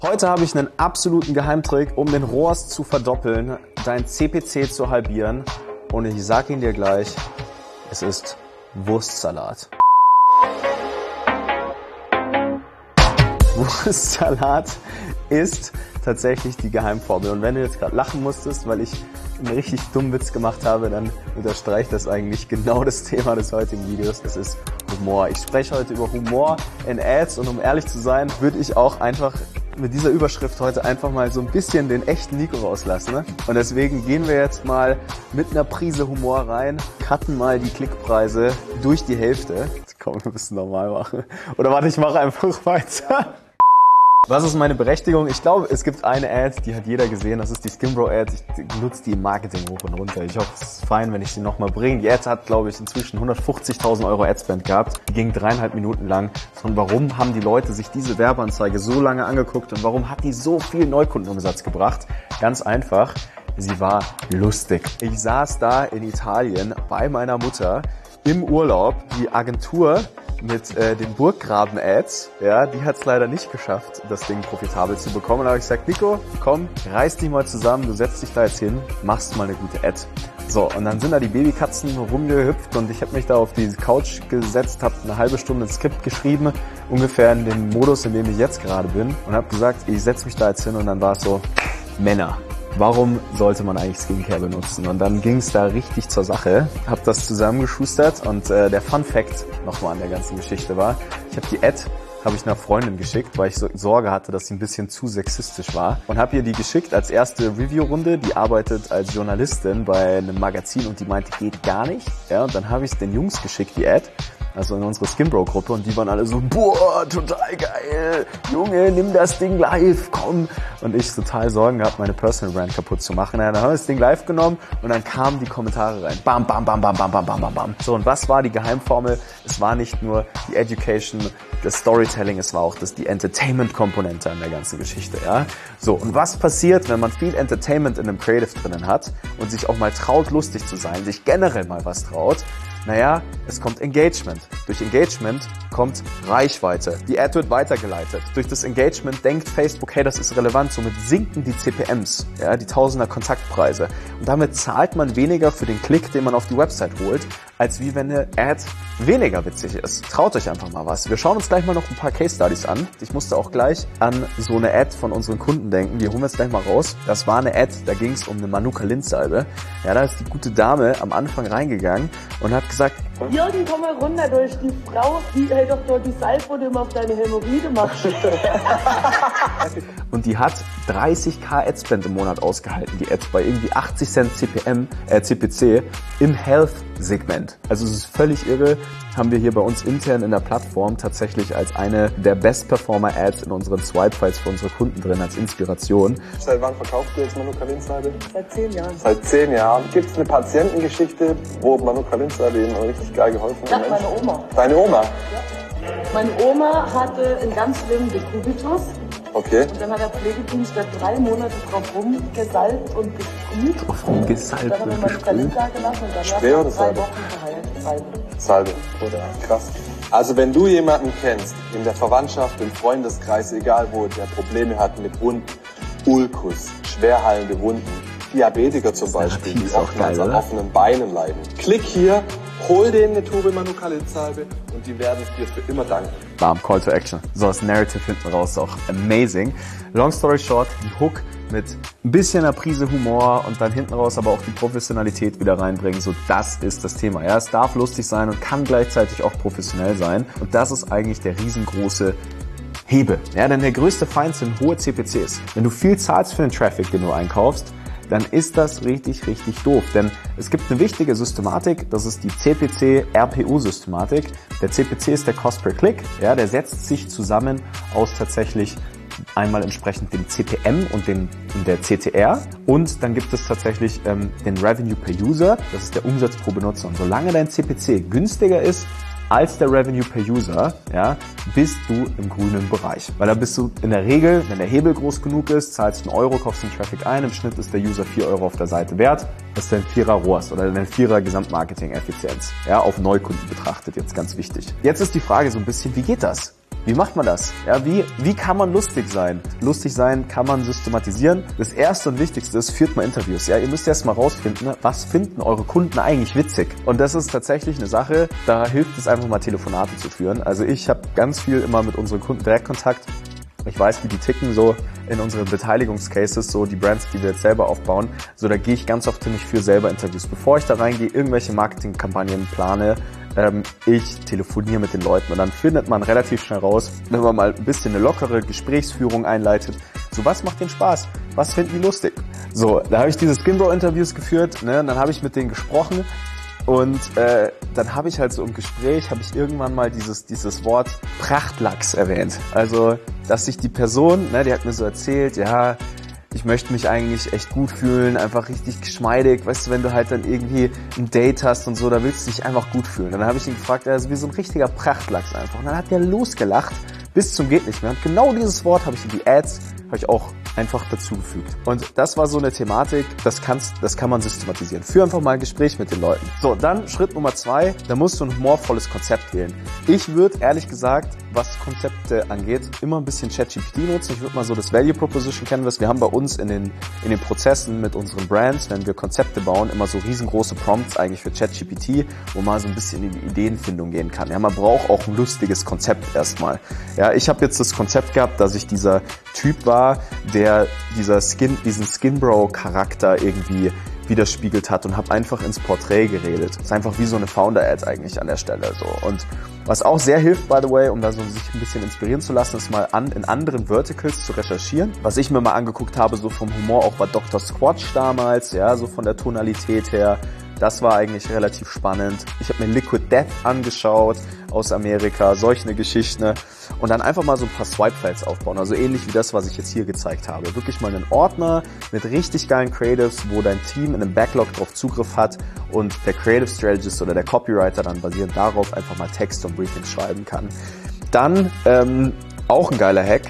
Heute habe ich einen absoluten Geheimtrick, um den ROAS zu verdoppeln, dein CPC zu halbieren und ich sage ihn dir gleich, es ist Wurstsalat. Wurstsalat ist tatsächlich die Geheimformel und wenn du jetzt gerade lachen musstest, weil ich einen richtig dummen Witz gemacht habe, dann unterstreicht das eigentlich genau das Thema des heutigen Videos. Es ist Humor. Ich spreche heute über Humor in Ads und um ehrlich zu sein, würde ich auch einfach mit dieser Überschrift heute einfach mal so ein bisschen den echten Nico rauslassen. Ne? Und deswegen gehen wir jetzt mal mit einer Prise Humor rein, cutten mal die Klickpreise durch die Hälfte. Jetzt komm, wir müssen normal machen. Oder warte, ich mache einfach weiter. Was ist meine Berechtigung? Ich glaube, es gibt eine Ad, die hat jeder gesehen. Das ist die Skimbro-Ad. Ich nutze die im Marketing hoch und runter. Ich hoffe, es ist fein, wenn ich sie nochmal bringe. Die Ad hat, glaube ich, inzwischen 150.000 Euro Adspend gehabt. Die ging 3,5 Minuten lang. Und warum haben die Leute sich diese Werbeanzeige so lange angeguckt und warum hat die so viel Neukundenumsatz gebracht? Ganz einfach, sie war lustig. Ich saß da in Italien bei meiner Mutter im Urlaub. Die Agentur mit den Burggraben-Ads, ja, die hat es leider nicht geschafft, das Ding profitabel zu bekommen. Und da habe ich gesagt, Nico, komm, reiß dich mal zusammen, du setzt dich da jetzt hin, machst mal eine gute Ad. So, und dann sind da die Babykatzen rumgehüpft und ich habe mich da auf die Couch gesetzt, habe eine halbe Stunde ein Skript geschrieben, ungefähr in dem Modus, in dem ich jetzt gerade bin und habe gesagt, ich setze mich da jetzt hin und dann war es so, Männer. Warum sollte man eigentlich Skincare benutzen? Und dann ging es da richtig zur Sache, habe das zusammengeschustert und der Fun Fact nochmal an der ganzen Geschichte war, ich habe die Ad einer Freundin geschickt, weil ich Sorge hatte, dass sie ein bisschen zu sexistisch war und habe ihr die geschickt als erste Review-Runde, die arbeitet als Journalistin bei einem Magazin und die meinte, geht gar nicht. Ja, und dann habe ich es den Jungs geschickt, die Ad, also in unsere Skimbro-Gruppe und die waren alle so, boah, total geil, Junge, nimm das Ding live, komm. Und ich total Sorgen gehabt, meine Personal Brand kaputt zu machen. Ja, dann haben wir das Ding live genommen und dann kamen die Kommentare rein. Bam, bam, bam, bam, bam, bam, bam, bam, bam. So, und was war die Geheimformel? Es war nicht nur die Education, das Storytelling, es war auch die Entertainment-Komponente an der ganzen Geschichte, ja. So, und was passiert, wenn man viel Entertainment in einem Creative drinnen hat und sich auch mal traut, lustig zu sein, sich generell mal was traut? Naja, es kommt Engagement. Durch Engagement kommt Reichweite. Die Ad wird weitergeleitet. Durch das Engagement denkt Facebook, hey, das ist relevant, somit sinken die CPMs, ja, die Tausender Kontaktpreise. Und damit zahlt man weniger für den Klick, den man auf die Website holt, als wie wenn eine Ad weniger witzig ist. Traut euch einfach mal was. Wir schauen uns gleich mal noch ein paar Case Studies an. Ich musste auch gleich an so eine Ad von unseren Kunden denken. Die holen wir jetzt gleich mal raus. Das war eine Ad, da ging es um eine Manuka-Linsalbe. Ja, da ist die gute Dame am Anfang reingegangen und hat gesagt, Jürgen, komm mal runter, durch die Frau, die hält doch dort die Salbe, wo du immer auf deine Hämorrhoide machst. Und die hat 30.000 Adspend im Monat ausgehalten, die Ad, bei irgendwie 80 Cent CPC im Health-Segment. Also es ist völlig irre, haben wir hier bei uns intern in der Plattform tatsächlich als eine der Best-Performer-Ads in unseren Swipe-Files für unsere Kunden drin, als Inspiration. Seit wann verkauft ihr jetzt Manuka-Linsalbe? Seit 10 Jahren. Seit 10 Jahren. Gibt es eine Patientengeschichte, wo Manuka-Linsalbe Ihnen richtig geil geholfen hat? Ja, meine Oma. Deine Oma? Ja. Meine Oma hatte einen ganz schlimmen Dekubitus. Okay. Und dann hat der Pflegedienst da 3 Monate drauf rumgesalbt und gesprüht. Drauf rumgesalbt und dann haben wir und meine gesprüht. Kalender gelassen und dann Spray oder nach 3 Salbe? Wochen verheilt. Salbe. Oder? Krass. Also wenn du jemanden kennst, in der Verwandtschaft, im Freundeskreis, egal wo, der Probleme hat mit Wunden, Ulkus, schwerheilende Wunden, Diabetiker zum Beispiel, die oftmals an offenen Beinen leiden. Klick hier, hol denen eine Tube Manuka-Linsalbe und die werden dir für immer danken. Bam, Call to Action. So, das Narrative hinten raus ist auch amazing. Long story short, die Hook mit ein bisschen einer Prise Humor und dann hinten raus aber auch die Professionalität wieder reinbringen. So, das ist das Thema. Ja, es darf lustig sein und kann gleichzeitig auch professionell sein. Und das ist eigentlich der riesengroße Hebel. Ja, denn der größte Feind sind hohe CPCs. Wenn du viel zahlst für den Traffic, den du einkaufst, dann ist das richtig, richtig doof. Denn es gibt eine wichtige Systematik, das ist die CPC-RPU-Systematik. Der CPC ist der Cost per Click. Ja, der setzt sich zusammen aus tatsächlich einmal entsprechend dem CPM und der CTR. Und dann gibt es tatsächlich den Revenue per User, das ist der Umsatz pro Benutzer. Und solange dein CPC günstiger ist als der Revenue per User, ja, bist du im grünen Bereich. Weil da bist du in der Regel, wenn der Hebel groß genug ist, zahlst 1 Euro, kaufst den Traffic ein, im Schnitt ist der User 4 Euro auf der Seite wert. Das ist dein 4er ROAS oder dein 4er Gesamtmarketing-Effizienz. Ja, auf Neukunden betrachtet, jetzt ganz wichtig. Jetzt ist die Frage so ein bisschen, wie geht das? Wie macht man das? Ja, wie kann man lustig sein? Lustig sein kann man systematisieren. Das erste und wichtigste ist, führt mal Interviews. Ja, ihr müsst erst mal rausfinden, was finden eure Kunden eigentlich witzig? Und das ist tatsächlich eine Sache, da hilft es einfach mal Telefonate zu führen. Also ich habe ganz viel immer mit unseren Kunden Direktkontakt. Ich weiß, wie die ticken so in unseren Beteiligungscases, so die Brands, die wir jetzt selber aufbauen. So, da gehe ich ganz oft hin, ich führe selber Interviews. Bevor ich da reingehe, irgendwelche Marketingkampagnen plane, ich telefoniere mit den Leuten und dann findet man relativ schnell raus, wenn man mal ein bisschen eine lockere Gesprächsführung einleitet. So, was macht denen Spaß? Was finden die lustig? So, da habe ich diese Skinbro-Interviews geführt, ne, und dann habe ich mit denen gesprochen. Und dann habe ich halt so im Gespräch, habe ich irgendwann mal dieses Wort Prachtlachs erwähnt. Also, dass sich die Person, ne, die hat mir so erzählt, ja, ich möchte mich eigentlich echt gut fühlen, einfach richtig geschmeidig. Weißt du, wenn du halt dann irgendwie ein Date hast und so, da willst du dich einfach gut fühlen. Und dann habe ich ihn gefragt, er ist wie so ein richtiger Prachtlachs einfach. Und dann hat der losgelacht bis zum geht nicht mehr. Und genau dieses Wort habe ich in die Ads, habe ich auch einfach dazugefügt. Und das war so eine Thematik, das kann man systematisieren. Führ einfach mal ein Gespräch mit den Leuten. So, dann Schritt Nummer 2, da musst du ein humorvolles Konzept wählen. Ich würde ehrlich gesagt, was Konzepte angeht, immer ein bisschen ChatGPT nutzen. Ich würde mal so das Value Proposition Canvas. Wir haben bei uns in den Prozessen mit unseren Brands, wenn wir Konzepte bauen, immer so riesengroße Prompts eigentlich für ChatGPT, wo man so ein bisschen in die Ideenfindung gehen kann. Ja, man braucht auch ein lustiges Konzept erstmal. Ja, ich habe jetzt das Konzept gehabt, dass ich dieser Typ war, der diesen Skinbro-Charakter irgendwie widerspiegelt hat und habe einfach ins Porträt geredet. Das ist einfach wie so eine Founder-Ad eigentlich an der Stelle so. Und was auch sehr hilft, by the way, um da so sich ein bisschen inspirieren zu lassen, ist mal in anderen Verticals zu recherchieren. Was ich mir mal angeguckt habe, so vom Humor auch, war Dr. Squatch damals, ja, so von der Tonalität her. Das war eigentlich relativ spannend. Ich habe mir Liquid Death angeschaut aus Amerika, solche Geschichten. Und dann einfach mal so ein paar Swipe-Files aufbauen. Also ähnlich wie das, was ich jetzt hier gezeigt habe. Wirklich mal einen Ordner mit richtig geilen Creatives, wo dein Team in einem Backlog drauf Zugriff hat und der Creative Strategist oder der Copywriter dann basierend darauf einfach mal Text und Briefings schreiben kann. Dann auch ein geiler Hack.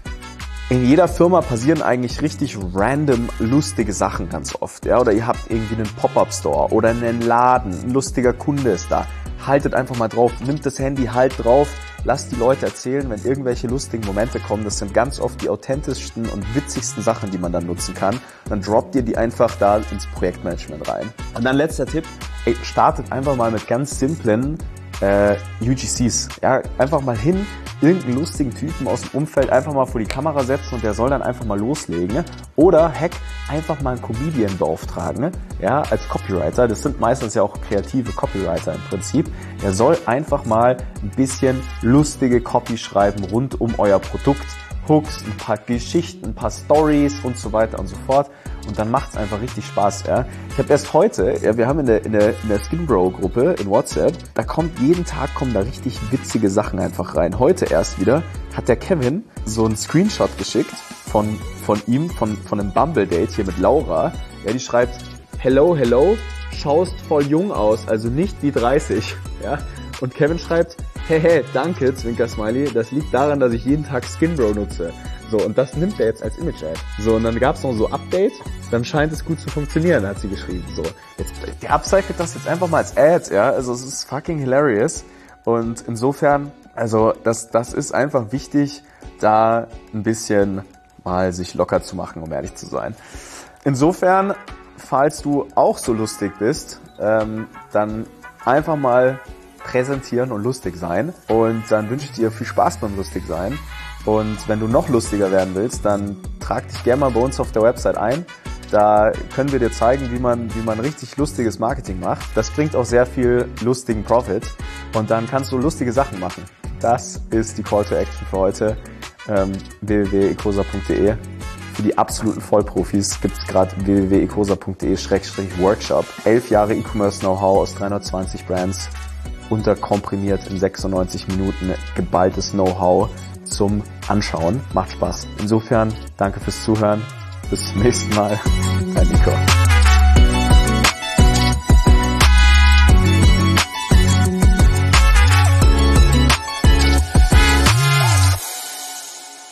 In jeder Firma passieren eigentlich richtig random lustige Sachen ganz oft, ja, oder ihr habt irgendwie einen Pop-Up-Store oder einen Laden, ein lustiger Kunde ist da. Haltet einfach mal drauf, nimmt das Handy, halt drauf, lasst die Leute erzählen, wenn irgendwelche lustigen Momente kommen. Das sind ganz oft die authentischsten und witzigsten Sachen, die man dann nutzen kann. Dann droppt ihr die einfach da ins Projektmanagement rein. Und dann letzter Tipp, startet einfach mal mit ganz simplen UGCs. Ja, einfach mal hin, irgendeinen lustigen Typen aus dem Umfeld einfach mal vor die Kamera setzen und der soll dann einfach mal loslegen. Ne? Oder einfach mal einen Comedian beauftragen, ne? Ja, als Copywriter. Das sind meistens ja auch kreative Copywriter im Prinzip. Der soll einfach mal ein bisschen lustige Copy schreiben rund um euer Produkt. Hooks, ein paar Geschichten, ein paar Stories und so weiter und so fort. Und dann macht's einfach richtig Spaß, ja. Ich habe erst heute, ja, wir haben in der Skinbro-Gruppe in WhatsApp, jeden Tag da richtig witzige Sachen einfach rein. Heute erst wieder hat der Kevin so einen Screenshot geschickt von ihm, von einem Bumble-Date hier mit Laura. Ja, die schreibt, hello, schaust voll jung aus, also nicht wie 30, ja. Und Kevin schreibt, hey, danke, Zwinker-Smiley, das liegt daran, dass ich jeden Tag Skinbro nutze. So, und das nimmt er jetzt als Image-Ad. So, und dann gab's noch so Update, dann scheint es gut zu funktionieren, hat sie geschrieben. So, jetzt, der upcycelt das jetzt einfach mal als Ad, ja, also es ist fucking hilarious. Und insofern, also das ist einfach wichtig, da ein bisschen mal sich locker zu machen, um ehrlich zu sein. Insofern, falls du auch so lustig bist, dann einfach mal präsentieren und lustig sein. Und dann wünsche ich dir viel Spaß beim lustig sein. Und wenn du noch lustiger werden willst, dann trag dich gerne mal bei uns auf der Website ein. Da können wir dir zeigen, wie man richtig lustiges Marketing macht. Das bringt auch sehr viel lustigen Profit. Und dann kannst du lustige Sachen machen. Das ist die Call to Action für heute. www.ecosa.de. Für die absoluten Vollprofis gibt es gerade www.ecosa.de/workshop. 11 Jahre E-Commerce-Know-how aus 320 Brands. Unterkomprimiert in 96 Minuten, geballtes Know-how zum Anschauen. Macht Spaß. Insofern, danke fürs Zuhören. Bis zum nächsten Mal. Dein Nico.